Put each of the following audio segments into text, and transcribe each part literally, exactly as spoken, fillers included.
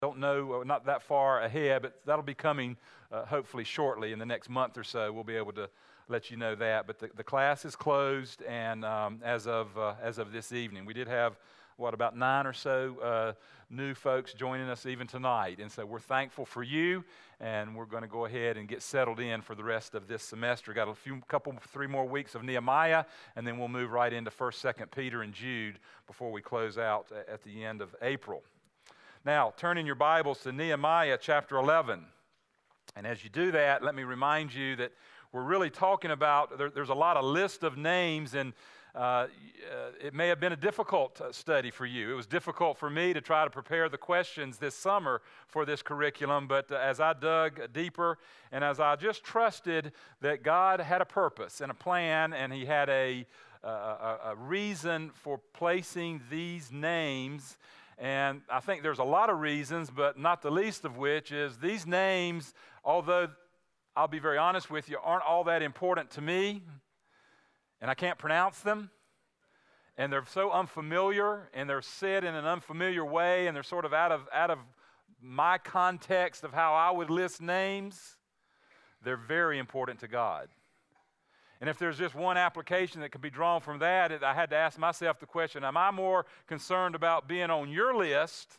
Don't know, uh, not that far ahead, but that'll be coming uh, hopefully shortly in the next month or so. We'll be able to let you know that. But the, the class is closed, and um, as of uh, as of this evening, we did have what about nine or so uh, new folks joining us even tonight, and so we're thankful for you. And we're going to go ahead and get settled in for the rest of this semester. Got a few, couple, three more weeks of Nehemiah, and then we'll move right into First, Second Peter, and Jude before we close out at the end of April. Now, turn in your Bibles to Nehemiah chapter eleven. And as you do that, let me remind you that we're really talking about, there, there's a lot of list of names, and uh, uh, it may have been a difficult uh, study for you. It was difficult for me to try to prepare the questions this summer for this curriculum, but uh, as I dug deeper and as I just trusted that God had a purpose and a plan, and He had a, uh, a, a reason for placing these names. And I think there's a lot of reasons, but not the least of which is these names, although I'll be very honest with you, aren't all that important to me, and I can't pronounce them, and they're so unfamiliar, and they're said in an unfamiliar way, and they're sort of out of out of my context of how I would list names. They're very important to God. And if there's just one application that can be drawn from that, I had to ask myself the question, am I more concerned about being on your list,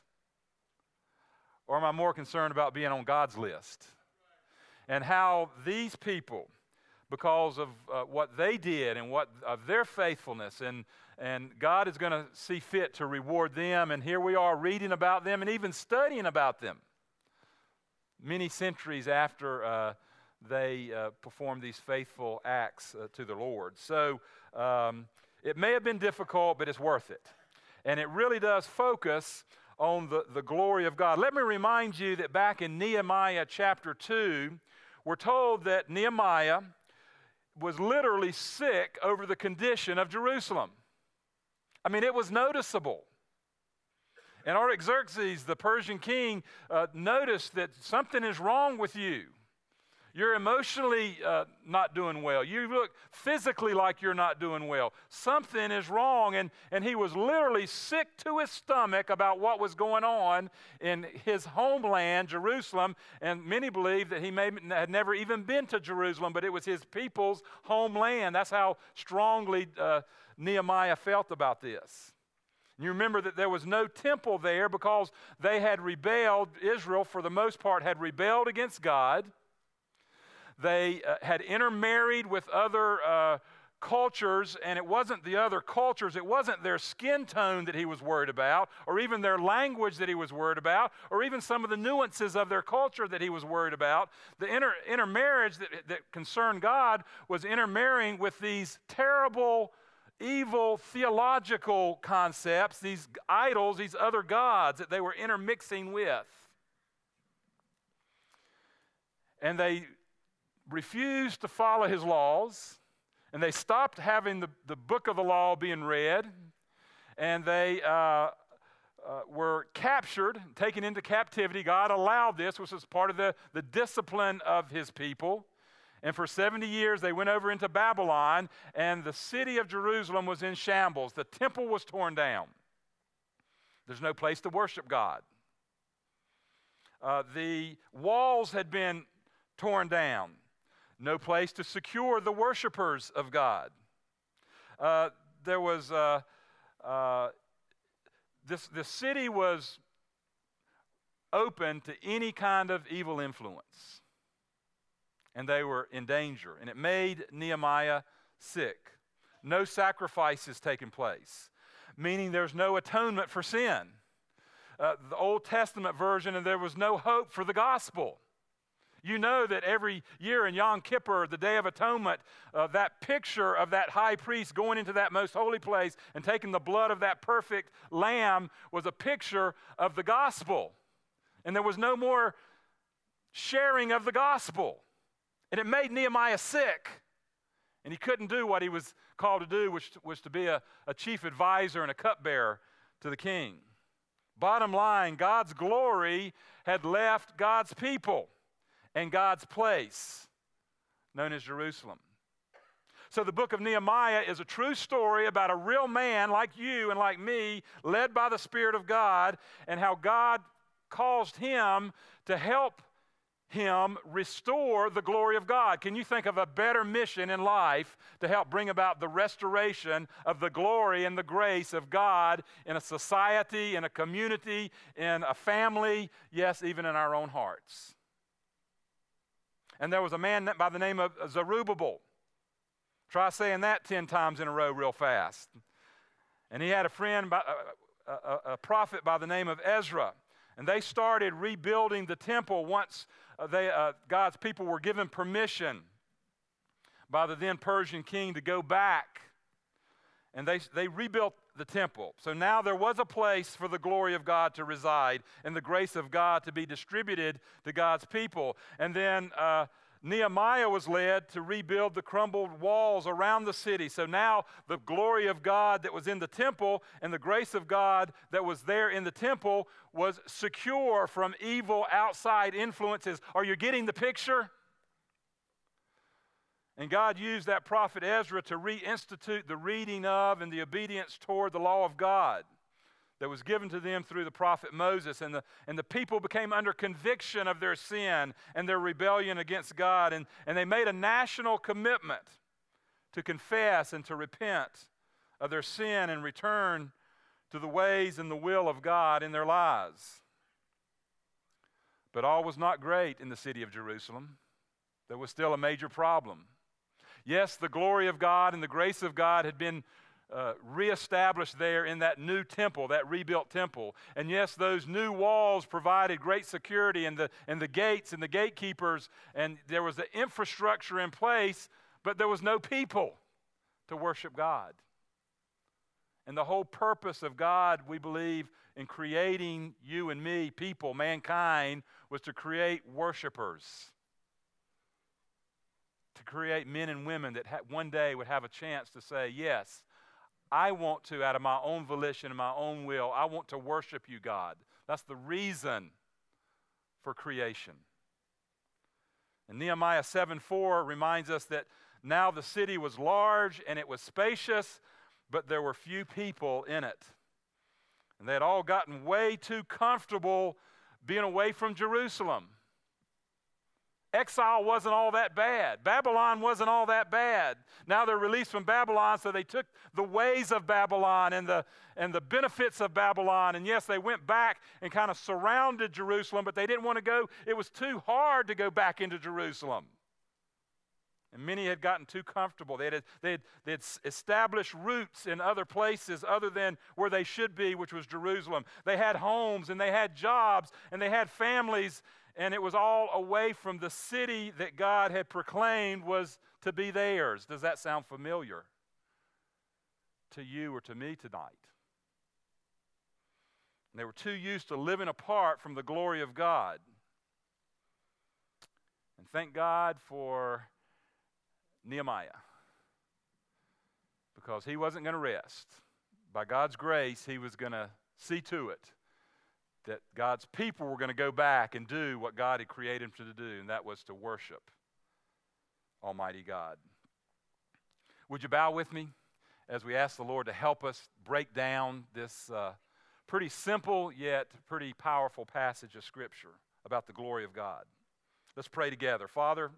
or am I more concerned about being on God's list? And how these people, because of uh, what they did and what of their faithfulness, and, and God is going to see fit to reward them, and here we are reading about them and even studying about them many centuries after uh, they uh, performed these faithful acts uh, to the Lord. So um, it may have been difficult, but it's worth it. And it really does focus on the, the glory of God. Let me remind you that back in Nehemiah chapter two, we're told that Nehemiah was literally sick over the condition of Jerusalem. I mean, it was noticeable. And Artaxerxes, the Persian king, uh, noticed that something is wrong with you. You're emotionally uh, not doing well. You look physically like you're not doing well. Something is wrong. And, and he was literally sick to his stomach about what was going on in his homeland, Jerusalem. And many believe that he may had never even been to Jerusalem, but it was his people's homeland. That's how strongly uh, Nehemiah felt about this. You remember that there was no temple there because they had rebelled. Israel, for the most part, had rebelled against God. They uh, had intermarried with other uh, cultures, and it wasn't the other cultures, it wasn't their skin tone that he was worried about, or even their language that he was worried about, or even some of the nuances of their culture that he was worried about. The inter- intermarriage that, that concerned God was intermarrying with these terrible, evil theological concepts, these idols, these other gods that they were intermixing with. And they refused to follow his laws, and they stopped having the, the book of the law being read, and they uh, uh, were captured, taken into captivity. God allowed this, which was part of the, the discipline of his people. And for seventy years, they went over into Babylon, and the city of Jerusalem was in shambles. The temple was torn down. There's no place to worship God. Uh, the walls had been torn down. No place to secure the worshipers of God. Uh, there was, uh, uh, this, this city was open to any kind of evil influence. And they were in danger. And it made Nehemiah sick. No sacrifices taking place, meaning there's no atonement for sin. Uh, the Old Testament version, and there was no hope for the gospel. You know that every year in Yom Kippur, the Day of Atonement, uh, that picture of that high priest going into that most holy place and taking the blood of that perfect lamb was a picture of the gospel. And there was no more sharing of the gospel. And it made Nehemiah sick. And he couldn't do what he was called to do, which was to be a, a chief advisor and a cupbearer to the king. Bottom line, God's glory had left God's people and God's place, known as Jerusalem. So the book of Nehemiah is a true story about a real man like you and like me, led by the Spirit of God, and how God caused him to help him restore the glory of God. Can you think of a better mission in life to help bring about the restoration of the glory and the grace of God in a society, in a community, in a family, yes, even in our own hearts? And there was a man by the name of Zerubbabel. Try saying that ten times in a row real fast. And he had a friend, by, a, a, a prophet by the name of Ezra. And they started rebuilding the temple once uh, they, uh, God's people were given permission by the then Persian king to go back. And they, they rebuilt the temple. So now there was a place for the glory of God to reside and the grace of God to be distributed to God's people. And then uh, Nehemiah was led to rebuild the crumbled walls around the city. So now the glory of God that was in the temple and the grace of God that was there in the temple was secure from evil outside influences. Are you getting the picture? And God used that prophet Ezra to reinstitute the reading of and the obedience toward the law of God that was given to them through the prophet Moses. And the, and the people became under conviction of their sin and their rebellion against God. And, and they made a national commitment to confess and to repent of their sin and return to the ways and the will of God in their lives. But all was not great in the city of Jerusalem. There was still a major problem. Yes, the glory of God and the grace of God had been uh, reestablished there in that new temple, that rebuilt temple. And yes, those new walls provided great security, and the, and the gates and the gatekeepers, and there was the infrastructure in place, but there was no people to worship God. And the whole purpose of God, we believe, in creating you and me, people, mankind, was to create worshipers. To create men and women that ha- one day would have a chance to say, yes, I want to, out of my own volition and my own will, I want to worship you, God. That's the reason for creation. And Nehemiah seven four reminds us that now the city was large and it was spacious, but there were few people in it. And they had all gotten way too comfortable being away from Jerusalem. Exile wasn't all that bad. Babylon wasn't all that bad. Now they're released from Babylon, so they took the ways of Babylon and the, and the benefits of Babylon. And yes, they went back and kind of surrounded Jerusalem, but they didn't want to go. It was too hard to go back into Jerusalem. And many had gotten too comfortable. They had, they had, they had established roots in other places other than where they should be, which was Jerusalem. They had homes and they had jobs and they had families, and it was all away from the city that God had proclaimed was to be theirs. Does that sound familiar to you or to me tonight? And they were too used to living apart from the glory of God. And thank God for Nehemiah, because he wasn't going to rest. By God's grace, he was going to see to it that God's people were going to go back and do what God had created them to do, and that was to worship Almighty God. Would you bow with me as we ask the Lord to help us break down this uh, pretty simple yet pretty powerful passage of Scripture about the glory of God? Let's pray together. Father,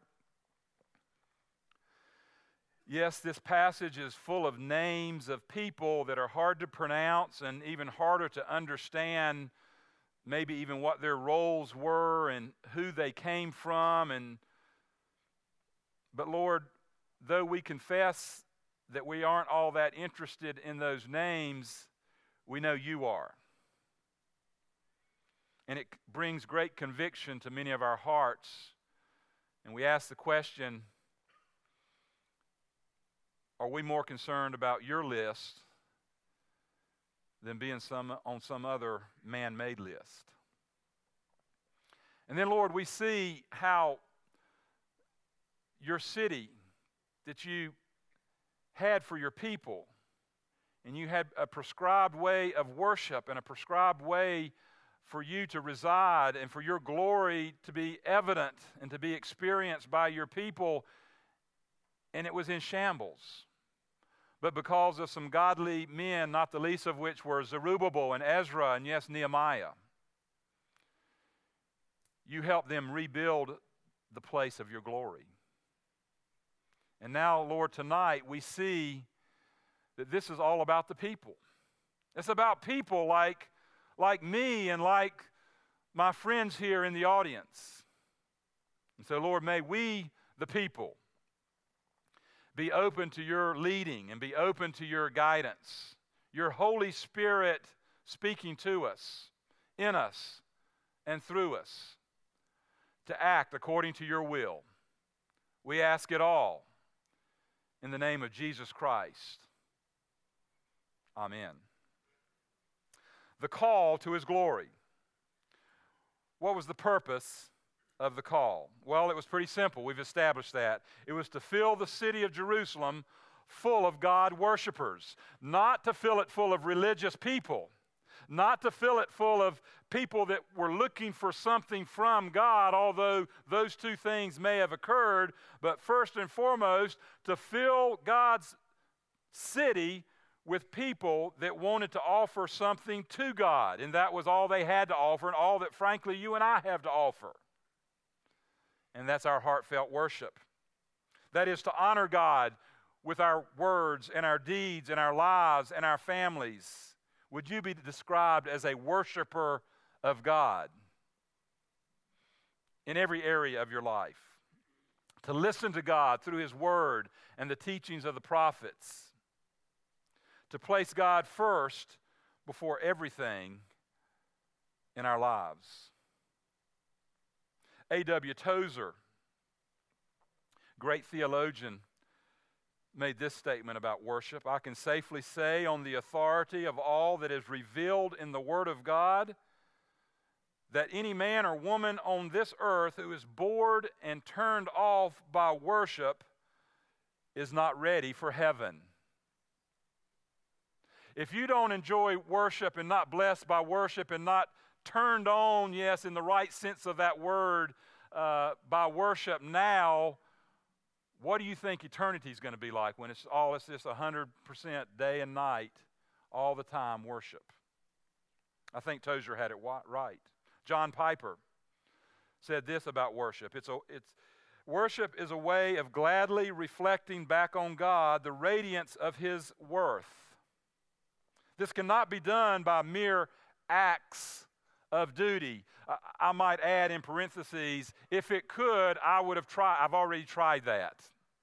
yes, this passage is full of names of people that are hard to pronounce and even harder to understand, maybe even what their roles were and who they came from. And but Lord, though we confess that we aren't all that interested in those names, we know you are. And it brings great conviction to many of our hearts. And we ask the question, are we more concerned about your list than being some on some other man-made list? And then, Lord, we see how your city that you had for your people, and you had a prescribed way of worship and a prescribed way for you to reside and for your glory to be evident and to be experienced by your people, and it was in shambles. But because of some godly men, not the least of which were Zerubbabel and Ezra and, yes, Nehemiah, you help them rebuild the place of your glory. And now, Lord, tonight we see that this is all about the people. It's about people like, like me and like my friends here in the audience. And so, Lord, may we, the people, be open to your leading and be open to your guidance, your Holy Spirit speaking to us, in us, and through us, to act according to your will. We ask it all in the name of Jesus Christ. Amen. The call to his glory. What was the purpose of the call? Well, it was pretty simple. We've established that. It was to fill the city of Jerusalem full of God worshipers, not to fill it full of religious people, not to fill it full of people that were looking for something from God, although those two things may have occurred, but first and foremost, to fill God's city with people that wanted to offer something to God, and that was all they had to offer and all that, frankly, you and I have to offer. And that's our heartfelt worship. That is to honor God with our words and our deeds and our lives and our families. Would you be described as a worshiper of God in every area of your life? To listen to God through his word and the teachings of the prophets. To place God first before everything in our lives. A W Tozer, great theologian, made this statement about worship. I can safely say on the authority of all that is revealed in the Word of God that any man or woman on this earth who is bored and turned off by worship is not ready for heaven. If you don't enjoy worship and not blessed by worship and not turned on, yes, in the right sense of that word, uh, by worship now, what do you think eternity is going to be like when it's all, it's just one hundred percent day and night, all the time worship? I think Tozer had it right. John Piper said this about worship. It's a, it's, worship is a way of gladly reflecting back on God the radiance of his worth. This cannot be done by mere acts of duty. I, I might add in parentheses, if it could, I would have tried, I've already tried that.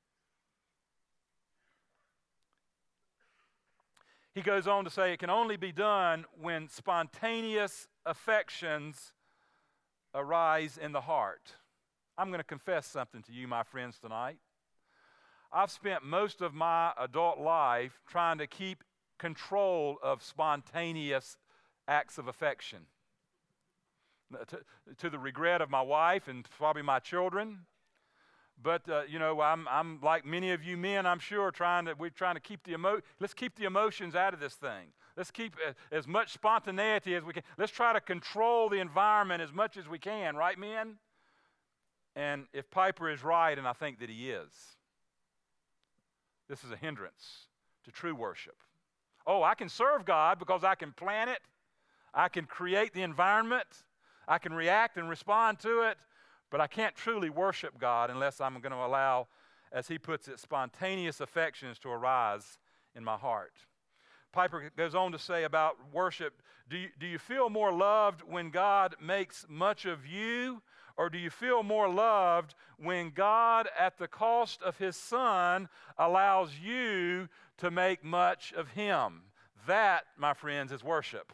He goes on to say it can only be done when spontaneous affections arise in the heart. I'm going to confess something to you, my friends, tonight. I've spent most of my adult life trying to keep control of spontaneous acts of affection. To, to the regret of my wife and probably my children. But, uh, you know, I'm, I'm like many of you men, I'm sure, trying to, we're trying to keep the emo- let's keep the emotions out of this thing. Let's keep as, as much spontaneity as we can. Let's try to control the environment as much as we can, right, men? And if Piper is right, and I think that he is, this is a hindrance to true worship. Oh, I can serve God because I can plan it. I can create the environment. I can react and respond to it. But I can't truly worship God unless I'm going to allow, as he puts it, spontaneous affections to arise in my heart. Piper goes on to say about worship, do you, do you feel more loved when God makes much of you? Or do you feel more loved when God, at the cost of his Son, allows you to make much of him? That, my friends, is worship.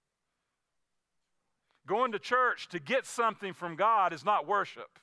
Going to church to get something from God is not worship.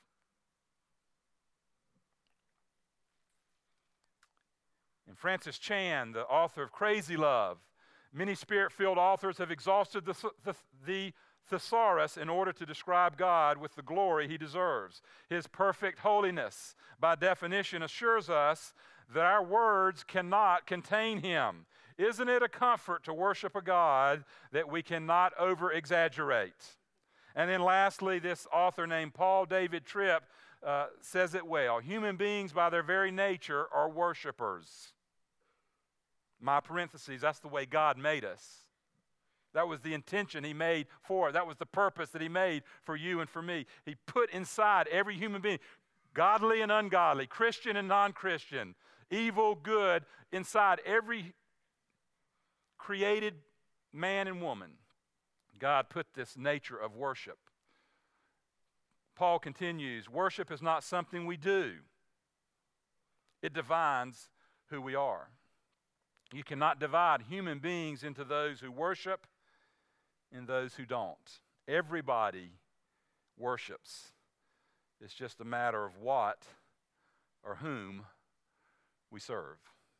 And Francis Chan, the author of Crazy Love, many spirit-filled authors have exhausted the, the, the thesaurus in order to describe God with the glory he deserves. His perfect holiness, by definition, assures us that our words cannot contain him. Isn't it a comfort to worship a God that we cannot over-exaggerate? And then lastly, this author named Paul David Tripp uh, says it well. Human beings by their very nature are worshipers. My parentheses, that's the way God made us. That was the intention he made for it. That was the purpose that he made for you and for me. He put inside every human being, godly and ungodly, Christian and non-Christian, evil, good, inside every created man and woman. God put this nature of worship. Paul continues, worship is not something we do. It defines who we are. You cannot divide human beings into those who worship and those who don't. Everybody worships. It's just a matter of what or whom we serve.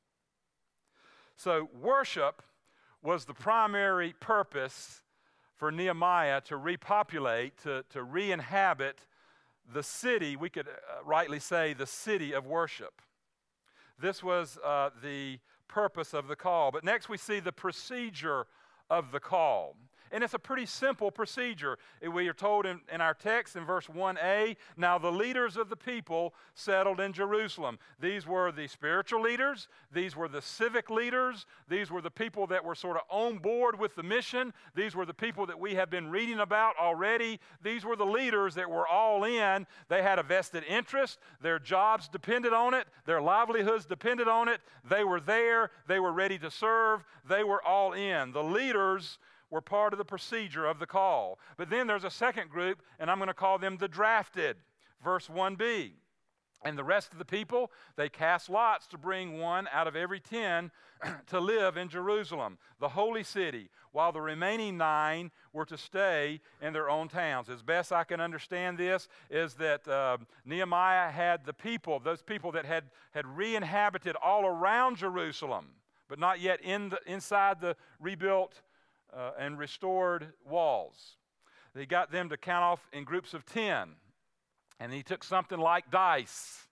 So worship was the primary purpose for Nehemiah to repopulate, to, to re-inhabit the city, we could uh, rightly say the city of worship. This was uh, the purpose of the call. But next we see the procedure of the call. And it's a pretty simple procedure. We are told in, in our text in verse one a, now the leaders of the people settled in Jerusalem. These were the spiritual leaders. These were the civic leaders. These were the people that were sort of on board with the mission. These were the people that we have been reading about already. These were the leaders that were all in. They had a vested interest. Their jobs depended on it. Their livelihoods depended on it. They were there. They were ready to serve. They were all in. The leaders were part of the procedure of the call. But then there's a second group, and I'm going to call them the drafted. Verse one b. And the rest of the people, they cast lots to bring one out of every ten to live in Jerusalem, the holy city, while the remaining nine were to stay in their own towns. As best I can understand this is that uh, Nehemiah had the people, those people that had, had re-inhabited all around Jerusalem, but not yet in the, inside the rebuilt Uh, and restored walls. He got them to count off in groups of ten. And he took something like dice.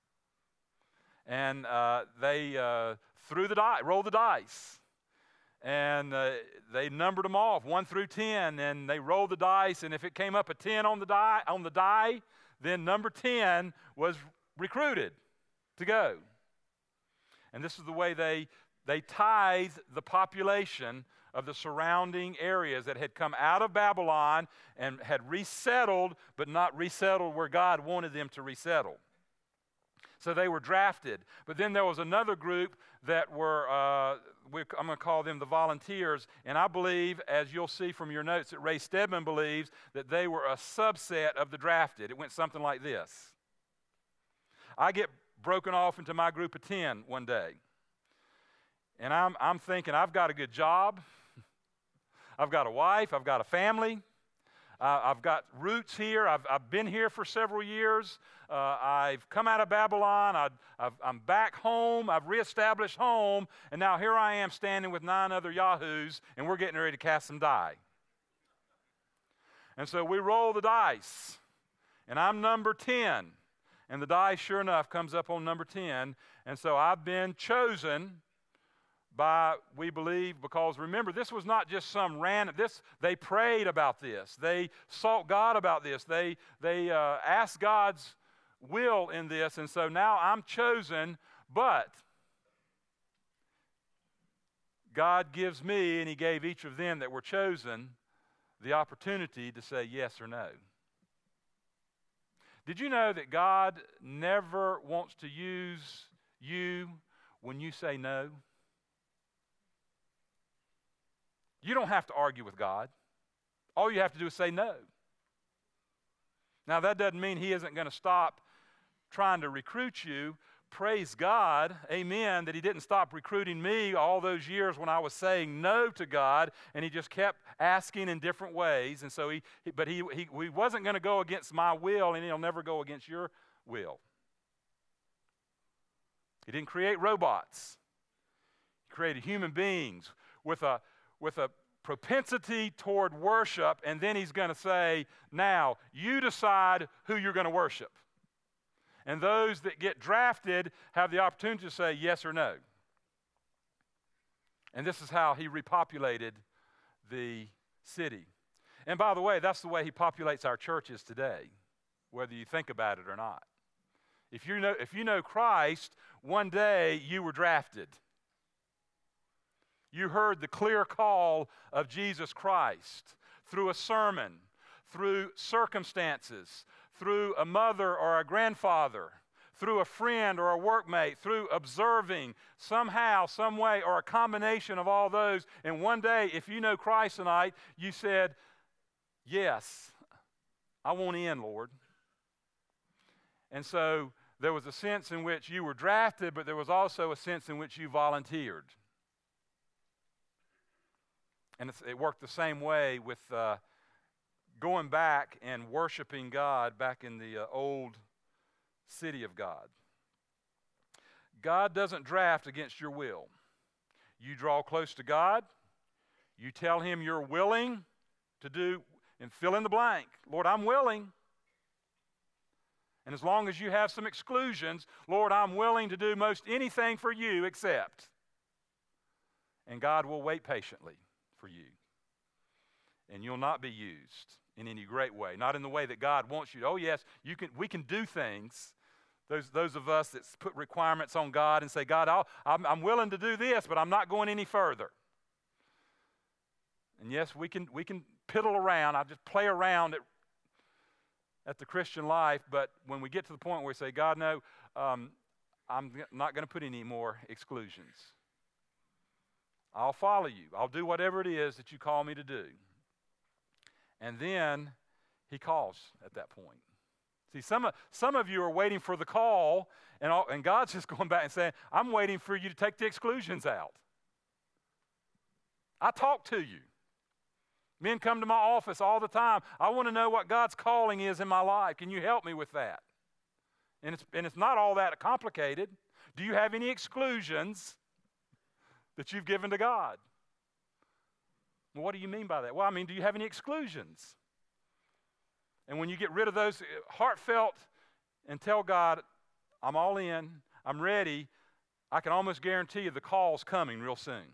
And uh, they uh, threw the die, rolled the dice. And uh, they numbered them off, one through ten. And they rolled the dice. And if it came up a ten on the die, on the die, then number ten was recruited to go. And this is the way they, they tithed the population of the surrounding areas that had come out of Babylon and had resettled, but not resettled where God wanted them to resettle. So they were drafted. But then there was another group that were, uh, we, I'm going to call them the volunteers, and I believe, as you'll see from your notes, that Ray Stedman believes that they were a subset of the drafted. It went something like this. I get broken off into my group of ten one day, and I'm, I'm thinking, I've got a good job. I've got a wife, I've got a family, uh, I've got roots here, I've, I've been here for several years, uh, I've come out of Babylon, I've, I've, I'm back home, I've reestablished home, and now here I am standing with nine other yahoos, and we're getting ready to cast some die. And so we roll the dice, and I'm number ten, and the dice, sure enough, comes up on number ten, and so I've been chosen by, we believe, because remember, this was not just some random, this, they prayed about this. They sought God about this. They, they uh, asked God's will in this, and so now I'm chosen, but God gives me, and he gave each of them that were chosen, the opportunity to say yes or no. Did you know that God never wants to use you when you say no? You don't have to argue with God. All you have to do is say no. Now, that doesn't mean he isn't going to stop trying to recruit you. Praise God, amen, that he didn't stop recruiting me all those years when I was saying no to God, and he just kept asking in different ways. And so he, he but he, he, he wasn't going to go against my will, and he'll never go against your will. He didn't create robots. He created human beings with a with a propensity toward worship, and then he's going to say, now, you decide who you're going to worship. And those that get drafted have the opportunity to say yes or no. And this is how he repopulated the city. And by the way, that's the way he populates our churches today, whether you think about it or not. If you know, if you know Christ, one day you were drafted. You heard the clear call of Jesus Christ through a sermon, through circumstances, through a mother or a grandfather, through a friend or a workmate, through observing somehow, some way, or a combination of all those. And one day, if you know Christ tonight, you said, yes, I want in, Lord. And so there was a sense in which you were drafted, but there was also a sense in which you volunteered. And it's, it worked the same way with uh, going back and worshiping God back in the uh, old city of God. God doesn't draft against your will. You draw close to God. You tell Him you're willing to do, and fill in the blank. Lord, I'm willing. And as long as you have some exclusions, Lord, I'm willing to do most anything for you except. And God will wait patiently for you. And you'll not be used in any great way, not in the way that God wants you to. Oh yes, you can. We can do things. Those, those of us that put requirements on God and say, God, I'll, I'm, I'm willing to do this, but I'm not going any further. And yes, we can, we can piddle around. I just play around at, at the Christian life, but when we get to the point where we say, God, no, um, I'm not going to put any more exclusions. I'll follow you. I'll do whatever it is that you call me to do. And then He calls at that point. See, some of, some of you are waiting for the call, and, all, and God's just going back and saying, I'm waiting for you to take the exclusions out. I talk to you. Men come to my office all the time. I want to know what God's calling is in my life. Can you help me with that? And it's, and it's not all that complicated. Do you have any exclusions that you've given to God? Well, what do you mean by that? Well, I mean, do you have any exclusions? And when you get rid of those, heartfelt, and tell God, I'm all in, I'm ready, I can almost guarantee you the call's coming real soon.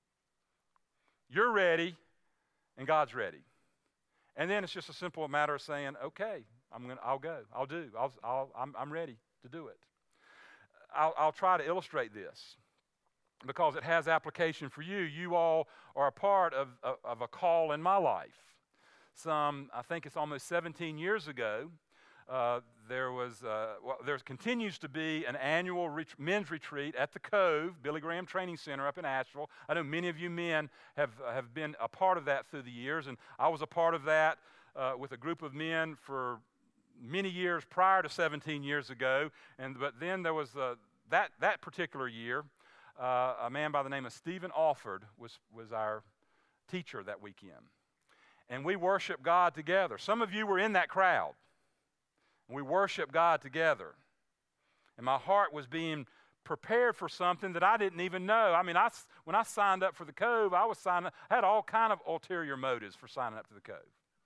You're ready, and God's ready. And then it's just a simple matter of saying, okay, I'm gonna, I'll go, I'll do, I'll, I'll, I'm, I'm ready to do it. I'll, I'll try to illustrate this because it has application for you. You all are a part of, of, of a call in my life. Some, I think it's almost seventeen years ago, uh, there was, uh, well, there continues to be an annual ret- men's retreat at the Cove, Billy Graham Training Center up in Asheville. I know many of you men have, have been a part of that through the years, and I was a part of that uh, with a group of men for many years prior to seventeen years ago. And but then there was uh, that that particular year, uh, a man by the name of Stephen Alford was was our teacher that weekend. And we worshiped God together. Some of you were in that crowd. We worshiped God together. And my heart was being prepared for something that I didn't even know. I mean, I, when I signed up for the Cove, I was signing, I had all kind of ulterior motives for signing up to the Cove.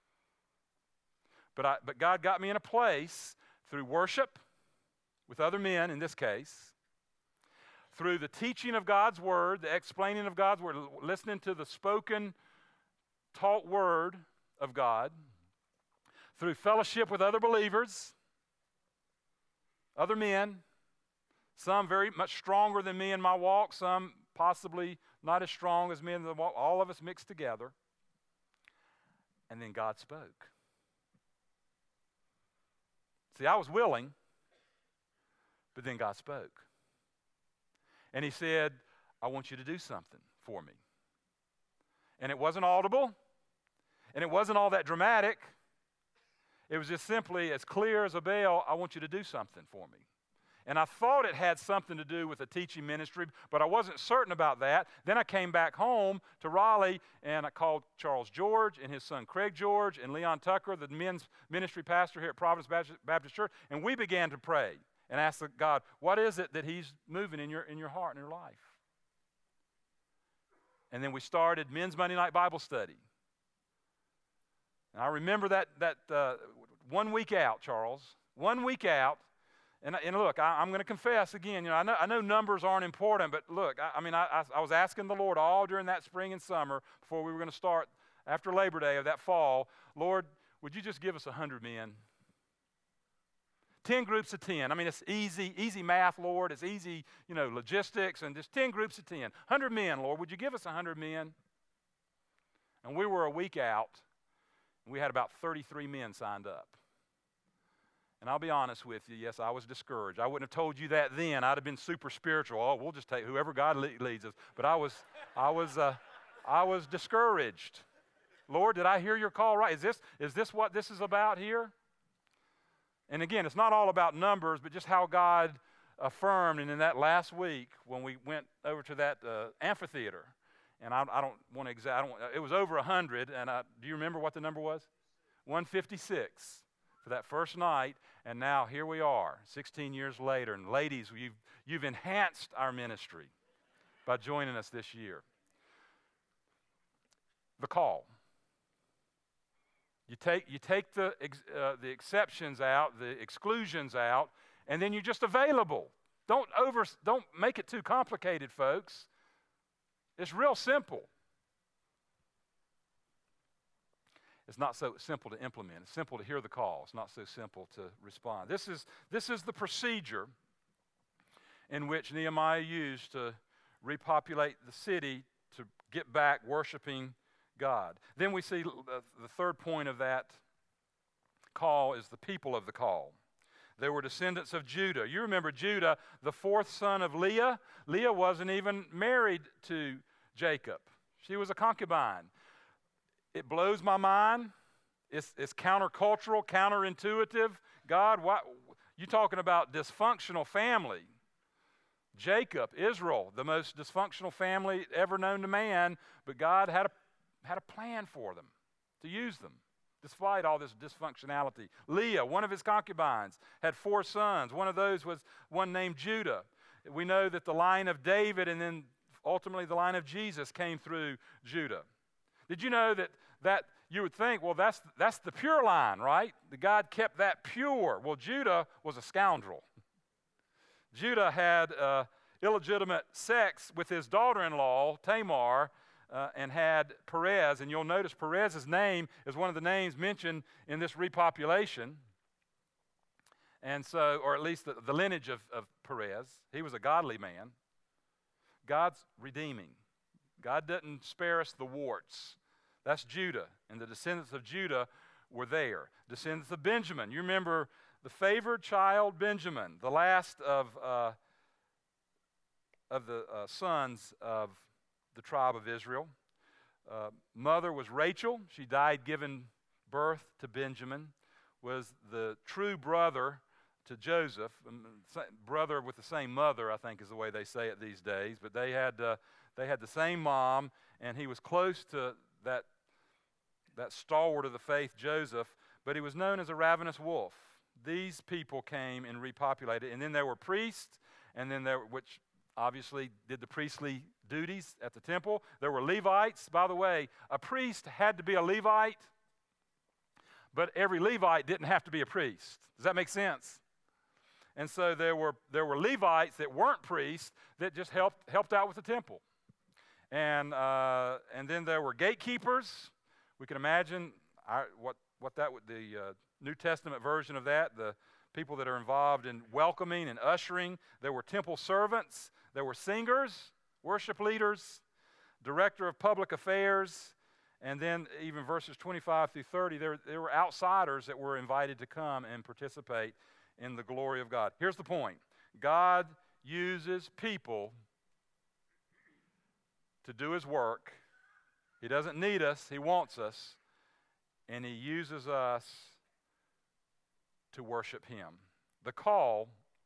But, I, but God got me in a place through worship with other men, in this case, through the teaching of God's Word, the explaining of God's Word, listening to the spoken taught word of God, through fellowship with other believers, other men, some very much stronger than me in my walk, some possibly not as strong as me in the walk, all of us mixed together. And then God spoke. See, I was willing, but then God spoke. And He said, I want you to do something for me. And it wasn't audible, and it wasn't all that dramatic. It was just simply as clear as a bell, I want you to do something for me. And I thought it had something to do with the teaching ministry, but I wasn't certain about that. Then I came back home to Raleigh, and I called Charles George and his son Craig George and Leon Tucker, the men's ministry pastor here at Providence Baptist Church, and we began to pray and ask God, what is it that He's moving in your, in your heart and your life? And then we started Men's Monday Night Bible Study. And I remember that that uh, one week out, Charles, one week out. And, and look, I, I'm going to confess again. You know, I know I know numbers aren't important, but look, I, I mean, I, I, I was asking the Lord all during that spring and summer before we were going to start after Labor Day of that fall. Lord, would you just give us a hundred men? ten groups of ten. I mean, it's easy, easy math, Lord. It's easy, you know, logistics, and just ten groups of ten. one hundred men, Lord. Would you give us one hundred men? And we were a week out, and we had about thirty-three men signed up. And I'll be honest with you, yes, I was discouraged. I wouldn't have told you that then. I'd have been super spiritual. Oh, we'll just take whoever God le- leads us. But I was, I was, uh, I was discouraged. Lord, did I hear your call right? Is this, is this what this is about here? And again, it's not all about numbers, but just how God affirmed. And in that last week, when we went over to that uh, amphitheater, and I, I don't want to exact, it was over one hundred. And I, do you remember what the number was? one fifty-six for that first night. And now here we are, sixteen years later. And ladies, you've, you've enhanced our ministry by joining us this year. The call. You take, you take the, ex, uh, the exceptions out, the exclusions out, and then you're just available. Don't, over, don't make it too complicated, folks. It's real simple. It's not so simple to implement. It's simple to hear the call. It's not so simple to respond. This is, this is the procedure in which Nehemiah used to repopulate the city to get back worshiping God. Then we see uh, the third point of that call is the people of the call. They were descendants of Judah. You remember Judah, the fourth son of Leah. Leah wasn't even married to Jacob. She was a concubine. It blows my mind. It's, it's countercultural, counterintuitive. God, why, you talking about dysfunctional family. Jacob, Israel, the most dysfunctional family ever known to man, but God had a, had a plan for them to use them, despite all this dysfunctionality. Leah, one of his concubines, had four sons. One of those was one named Judah. We know that the line of David and then ultimately the line of Jesus came through Judah. Did you know that, that you would think, well, that's, that's the pure line, right? The God kept that pure. Well, Judah was a scoundrel. Judah had uh, illegitimate sex with his daughter-in-law, Tamar, uh, and had Perez. And you'll notice Perez's name is one of the names mentioned in this repopulation. And so, or at least the, the lineage of, of Perez. He was a godly man. God's redeeming. God doesn't spare us the warts. That's Judah, and the descendants of Judah were there. Descendants of Benjamin. You remember the favored child Benjamin, the last of, uh, of the uh, sons of the tribe of Israel. Uh, mother was Rachel. She died giving birth to Benjamin. Was the true brother to Joseph. Brother with the same mother, I think is the way they say it these days. But they had, uh, they had the same mom, and he was close to that, that stalwart of the faith, Joseph, but he was known as a ravenous wolf. These people came and repopulated, and then there were priests, and then there, which obviously did the priestly duties at the temple. There were Levites. By the way, a priest had to be a Levite, but every Levite didn't have to be a priest. Does that make sense? And so there were there were Levites that weren't priests that just helped helped out with the temple. And uh, and then there were gatekeepers. We can imagine our, what what that would the uh, New Testament version of that. The people that are involved in welcoming and ushering. There were temple servants. There were singers, worship leaders, director of public affairs, and then even verses twenty-five through thirty. There there were outsiders that were invited to come and participate in the glory of God. Here's the point: God uses people to do His work. He doesn't need us, He wants us, and He uses us to worship Him. The call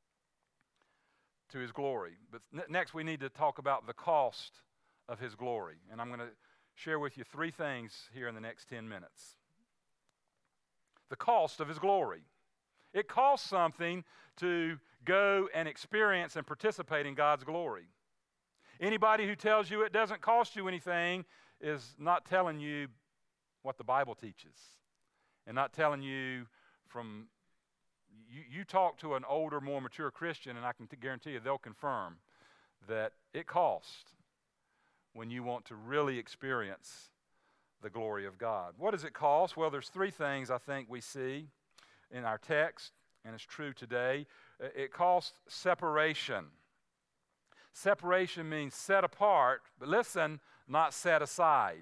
to His glory. But n- next we need to talk about the cost of His glory. And I'm going to share with you three things here in the next ten minutes. The cost of His glory. It costs something to go and experience and participate in God's glory. Anybody who tells you it doesn't cost you anything is not telling you what the Bible teaches, and not telling you from, you, you talk to an older, more mature Christian, and I can t- guarantee you they'll confirm that it costs when you want to really experience the glory of God. What does it cost? Well, there's three things I think we see in our text, and it's true today. It calls separation. Separation means set apart, but listen, not set aside.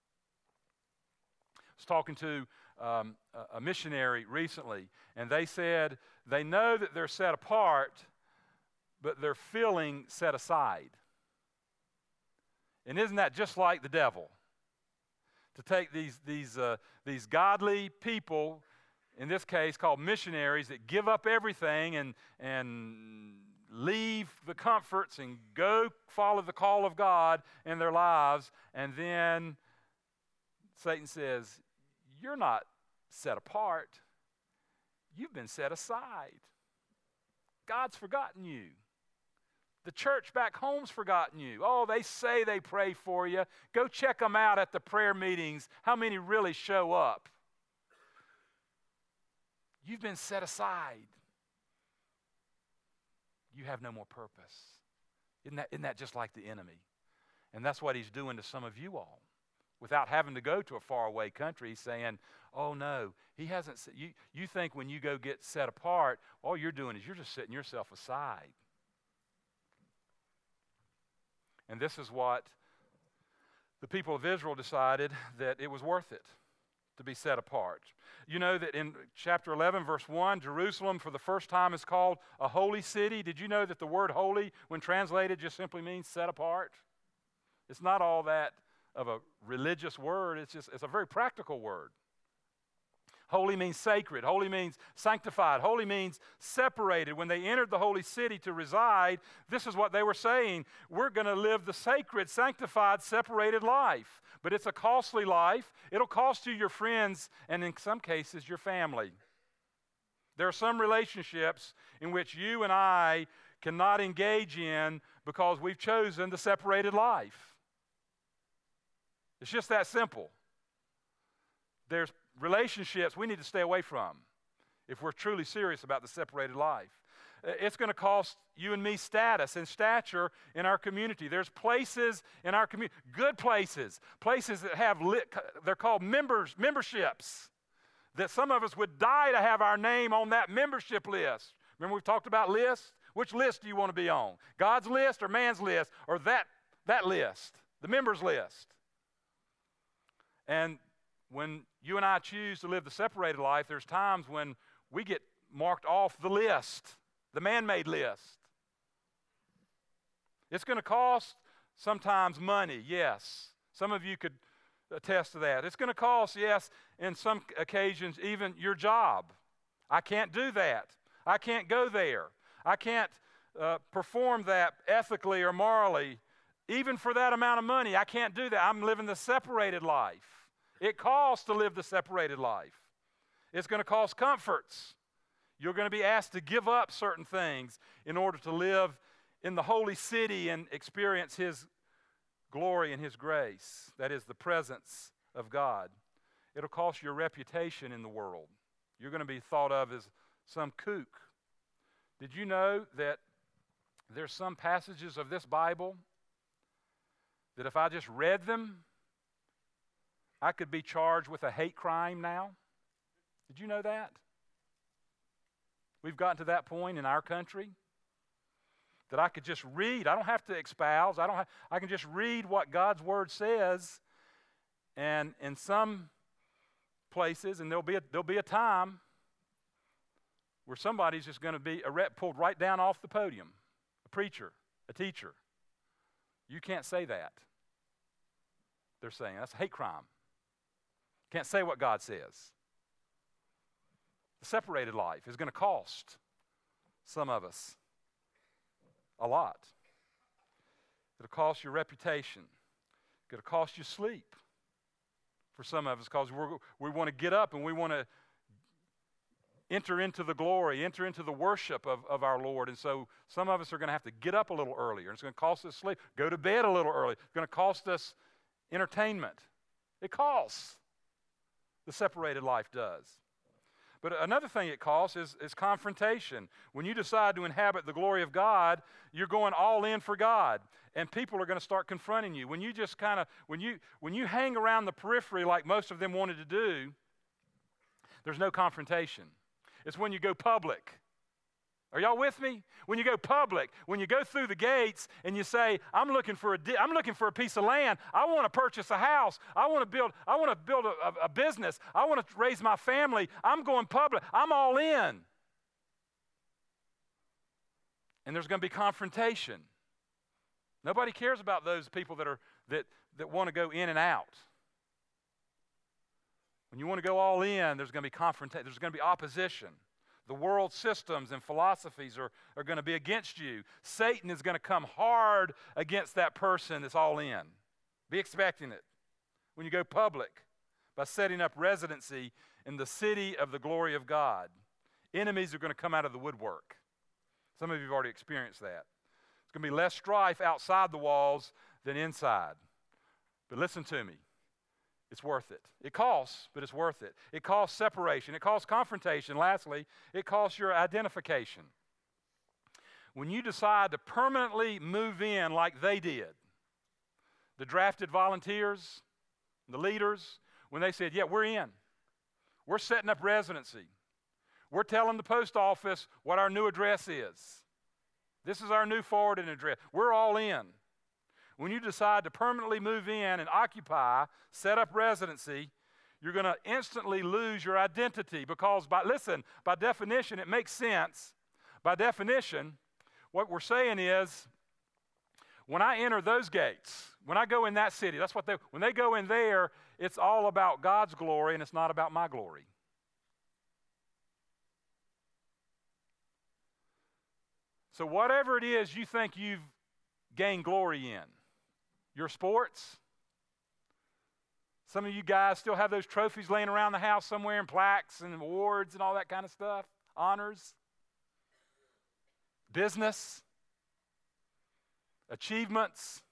I was talking to um, a missionary recently, and they said they know that they're set apart, but they're feeling set aside. And isn't that just like the devil? To take these, these, uh, these godly people, in this case called missionaries, that give up everything and, and leave the comforts and go follow the call of God in their lives, and then Satan says, you're not set apart. You've been set aside. God's forgotten you. The church back home's forgotten you. Oh, they say they pray for you. Go check them out at the prayer meetings. How many really show up? You've been set aside. You have no more purpose. Isn't that, isn't that just like the enemy? And that's what he's doing to some of you all. Without having to go to a faraway country, he's saying, oh no, he hasn't. You, you think when you go get set apart, all you're doing is you're just setting yourself aside. And this is what the people of Israel decided, that it was worth it to be set apart. You know that in chapter eleven, verse one, Jerusalem for the first time is called a holy city. Did you know that the word holy, when translated, just simply means set apart? It's not all that of a religious word. It's just, it's a very practical word. Holy means sacred. Holy means sanctified. Holy means separated. When they entered the holy city to reside, this is what they were saying. We're going to live the sacred, sanctified, separated life. But it's a costly life. It'll cost you your friends and in some cases your family. There are some relationships in which you and I cannot engage in because we've chosen the separated life. It's just that simple. There's relationships we need to stay away from if we're truly serious about the separated life. It's going to cost you and me status and stature in our community. There's places in our community, good places, places that have, lit, they're called members, memberships, that some of us would die to have our name on that membership list. Remember we've talked about lists? Which list do you want to be on? God's list or man's list, or that, that list, the members list? And when you and I choose to live the separated life, there's times when we get marked off the list, the man-made list. It's going to cost sometimes money, yes. Some of you could attest to that. It's going to cost, yes, in some occasions, even your job. I can't do that. I can't go there. I can't uh, perform that ethically or morally. Even for that amount of money, I can't do that. I'm living the separated life. It costs to live the separated life. It's going to cost comforts. You're going to be asked to give up certain things in order to live in the holy city and experience His glory and His grace. That is the presence of God. It'll cost your reputation in the world. You're going to be thought of as some kook. Did you know that there's some passages of this Bible that if I just read them, I could be charged with a hate crime now? Did you know that? We've gotten to that point in our country that I could just read. I don't have to espouse. I don't have, I can just read what God's Word says. And in some places, and there'll be a, there'll be a time where somebody's just going to be a rep pulled right down off the podium, a preacher, a teacher. You can't say that. They're saying that's a hate crime. Can't say what God says. The separated life is going to cost some of us a lot. It'll cost your reputation. It'll cost you sleep for some of us because we're, we want to get up and we want to enter into the glory, enter into the worship of, of our Lord. And so some of us are going to have to get up a little earlier. It's going to cost us sleep. Go to bed a little early. It's going to cost us entertainment. It costs. The separated life does. But another thing it costs is, is confrontation. When you decide to inhabit the glory of God, you're going all in for God. And people are going to start confronting you. When you just kind of, when you when you hang around the periphery like most of them wanted to do, there's no confrontation. It's when you go public. Are y'all with me? When you go public, when you go through the gates and you say, I'm looking for a, di- I'm looking for a piece of land. I want to purchase a house. I want to build, I want to build a, a, a business. I want to raise my family. I'm going public. I'm all in. And there's going to be confrontation. Nobody cares about those people that are that, that want to go in and out. When you want to go all in, there's going to be confrontation. There's going to be opposition. The world systems and philosophies are, are going to be against you. Satan is going to come hard against that person that's all in. Be expecting it. When you go public, by setting up residency in the city of the glory of God, enemies are going to come out of the woodwork. Some of you have already experienced that. It's going to be less strife outside the walls than inside. But listen to me. It's worth it. It costs, but it's worth it. It costs separation. It costs confrontation. Lastly, it costs your identification. When you decide to permanently move in like they did, the drafted volunteers, the leaders, when they said, yeah, we're in. We're setting up residency. We're telling the post office what our new address is. This is our new forwarding address. We're all in. When you decide to permanently move in and occupy, set up residency, you're going to instantly lose your identity because, by listen, by definition, it makes sense. By definition, what we're saying is, when I enter those gates, when I go in that city, that's what they, when they go in there, it's all about God's glory and it's not about my glory. So whatever it is you think you've gained glory in, your sports. Some of you guys still have those trophies laying around the house somewhere and plaques and awards and all that kind of stuff. Honors. Business. Achievements.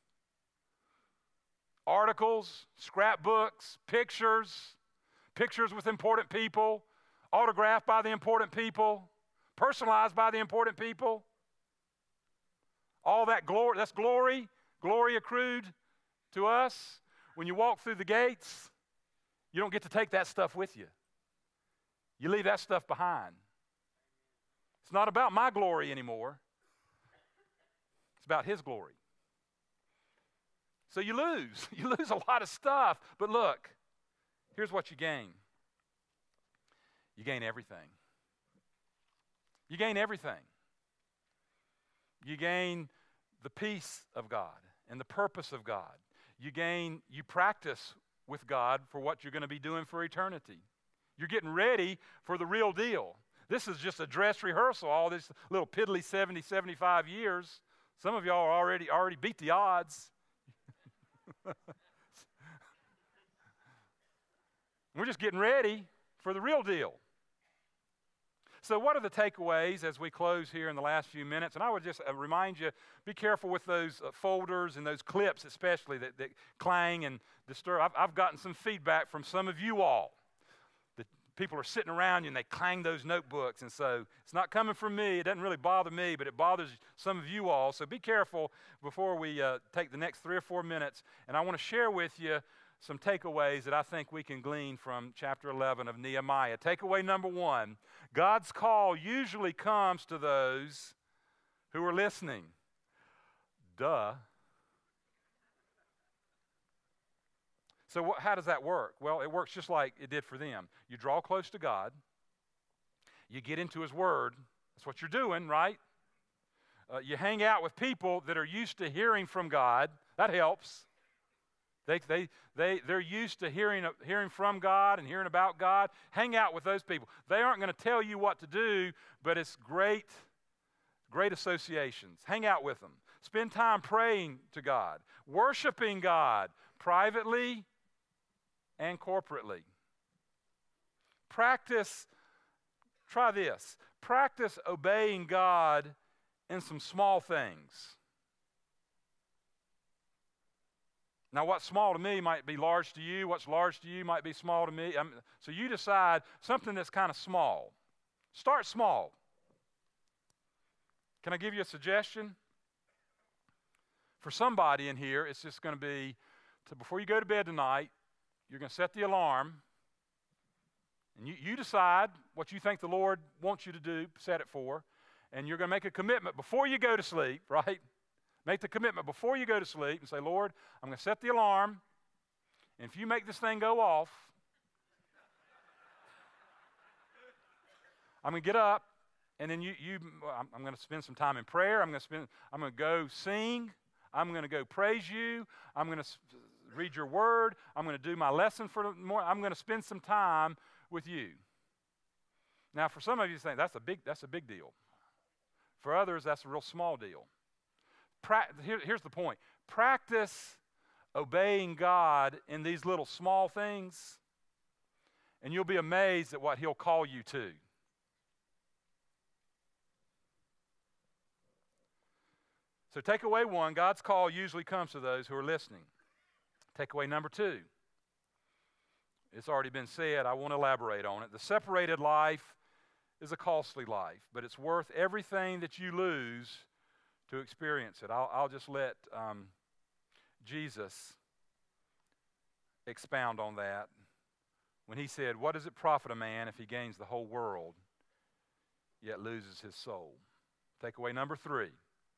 Articles. Scrapbooks. Pictures. Pictures with important people. Autographed by the important people. Personalized by the important people. All that glory, that's glory. Glory accrued to us. When you walk through the gates, you don't get to take that stuff with you. You leave that stuff behind. It's not about my glory anymore. It's about His glory. So you lose. You lose a lot of stuff. But look, here's what you gain. You gain everything. You gain everything. You gain the peace of God and the purpose of God. You gain, you practice with God for what you're going to be doing for eternity. You're getting ready for the real deal. This is just a dress rehearsal, all this little piddly seventy, seventy-five years. Some of y'all are already, already beat the odds. We're just getting ready for the real deal. So what are the takeaways as we close here in the last few minutes? And I would just uh, remind you, be careful with those uh, folders and those clips especially that, that clang and disturb. I've, I've gotten some feedback from some of you all. That people are sitting around you and they clang those notebooks. And so it's not coming from me. It doesn't really bother me, but it bothers some of you all. So be careful before we uh, take the next three or four minutes. And I want to share with you some takeaways that I think we can glean from chapter eleven of Nehemiah. Takeaway number one, God's call usually comes to those who are listening. Duh. So what, how does that work? Well, it works just like it did for them. You draw close to God. You get into His Word. That's what you're doing, right? Uh, you hang out with people that are used to hearing from God. That helps. They, they, they, they're used to hearing, hearing from God and hearing about God. Hang out with those people. They aren't going to tell you what to do, but it's great, great associations. Hang out with them. Spend time praying to God, worshiping God privately and corporately. Practice, try this, practice obeying God in some small things. Now, what's small to me might be large to you. What's large to you might be small to me. Um, so you decide something that's kind of small. Start small. Can I give you a suggestion? For somebody in here, it's just going to be, to, before you go to bed tonight, you're going to set the alarm, And you, you decide what you think the Lord wants you to do, set it for, and you're going to make a commitment before you go to sleep, right? Make the commitment before you go to sleep and say, Lord, I'm going to set the alarm, and if you make this thing go off, I'm going to get up, and then you, you I'm, I'm going to spend some time in prayer. I'm going to spend, I'm going to go sing. I'm going to go praise you. I'm going to s- read your word. I'm going to do my lesson for the morning. I'm going to spend some time with you. Now, for some of you, think that's a big that's a big deal. For others, that's a real small deal. Pra- here, here's the point: practice obeying God in these little small things, and you'll be amazed at what He'll call you to. So, takeaway one: God's call usually comes to those who are listening. Takeaway number two. It's already been said. I won't elaborate on it. The separated life is a costly life, but it's worth everything that you lose to experience it. I'll, I'll just let um, Jesus expound on that when he said, what does it profit a man if he gains the whole world yet loses his soul? Takeaway number three.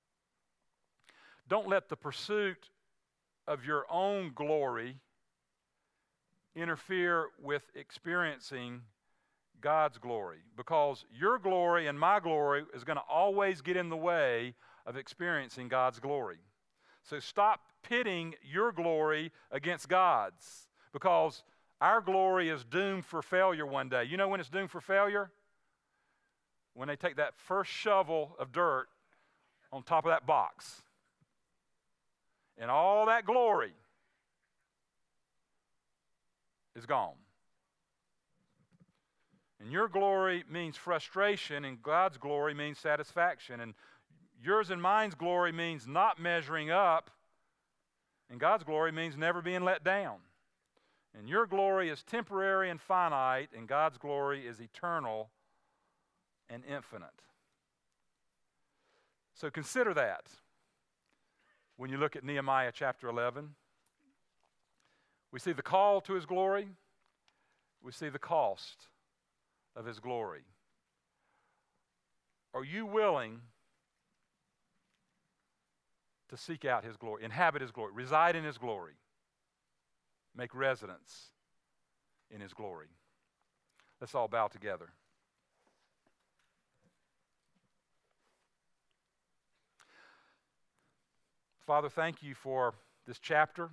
Don't let the pursuit of your own glory interfere with experiencing God's glory, because your glory and my glory is going to always get in the way of experiencing God's glory. So stop pitting your glory against God's, because our glory is doomed for failure one day. You know when it's doomed for failure? When they take that first shovel of dirt on top of that box. And all that glory is gone. And your glory means frustration, and God's glory means satisfaction. And yours and mine's glory means not measuring up, and God's glory means never being let down. And your glory is temporary and finite, and God's glory is eternal and infinite. So consider that when you look at Nehemiah chapter eleven. We see the call to His glory. We see the cost of His glory. Are you willing to seek out His glory, inhabit His glory, reside in His glory, make residence in His glory? Let's all bow together. Father, thank you for this chapter.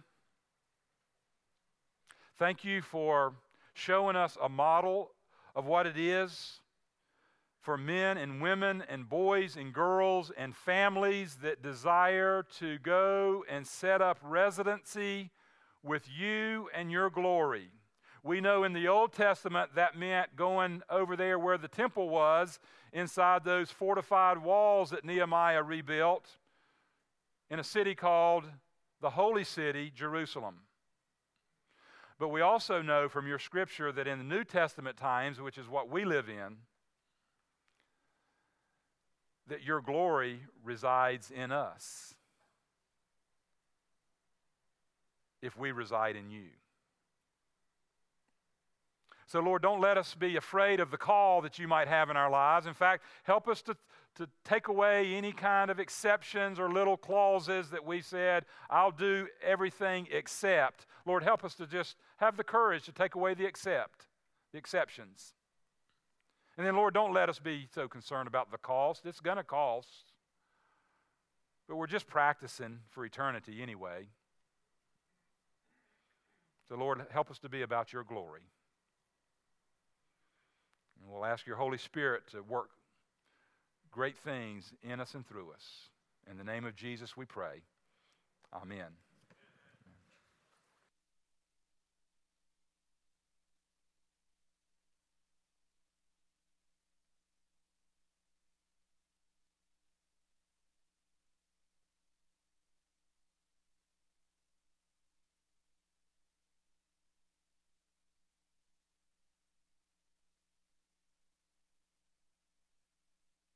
Thank you for showing us a model of what it is for men and women and boys and girls and families that desire to go and set up residency with you and your glory. We know in the Old Testament that meant going over there where the temple was, inside those fortified walls that Nehemiah rebuilt, in a city called the Holy City, Jerusalem. But we also know from your scripture that in the New Testament times, which is what we live in, that your glory resides in us if we reside in you. So, Lord, don't let us be afraid of the call that you might have in our lives. In fact, help us to, to take away any kind of exceptions or little clauses that we said, I'll do everything except. Lord, help us to just have the courage to take away the except, the exceptions. And then, Lord, don't let us be so concerned about the cost. It's going to cost. But we're just practicing for eternity anyway. So, Lord, help us to be about your glory. And we'll ask your Holy Spirit to work great things in us and through us. In the name of Jesus we pray. Amen.